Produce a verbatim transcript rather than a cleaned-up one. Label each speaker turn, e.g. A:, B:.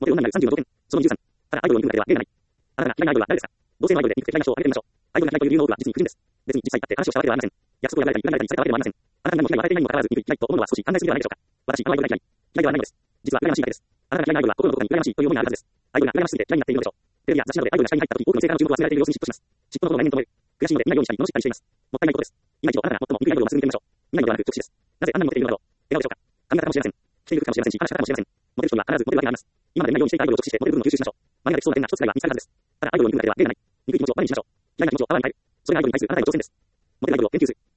A: モテ女になるさんじゅうの条件。そのにじゅうさん。ただアイドルを見るだけでは例がない。あなたが嫌いなアイドルは誰ですか？同性のアイドルで憎くて嫌いな人を挙げてみましょう。アイドルが嫌いという理由の多くは実に不純です。別に実際あって話をしたわけではありません。約束を破られたり、裏切られたりされたわけではありません。あなたに何も被害を与えていないにもかかわらず憎い嫌いと思うのは少し寛大すぎではないでしょうか。私、あのアイドルが嫌い。嫌いではないのです。実は羨ましいだけです。あなたが嫌いなアイドルは心のどこかに羨ましいという思いがあるはずです。アイドルが羨ましすぎて嫌いになっているのでしょう。テレビや雑誌などでアイドルが下に入った時、多くの異性からの注目を集められている様子に嫉妬します。嫉妬のことを来年と思える。悔しいので見ないようにしたり、罵ったりしています。もったいないことです。今一度あなたが最も憎いアイドルをまっすぐ見てみましょう。見ないのではなく直視です。なぜあんなにモテているのだろう。笑顔でしょうか。髪型かもしれません。着ている服かもしれませんし、話し方かもしれません。モテる人には必ずモテるわけがあります。今まで見ないようにしていたアイドルを直視してモテる部分を吸収しましょう。真似ができそうな点が一つくらいは見つかるはずです。ただアイドルを見るだけでは例がない。憎い気持ちを我慢にしましょう。嫌いな気持ちをあらわに変える。それがアイドルに対するあなたへの挑戦です。モテるアイドルを研究する。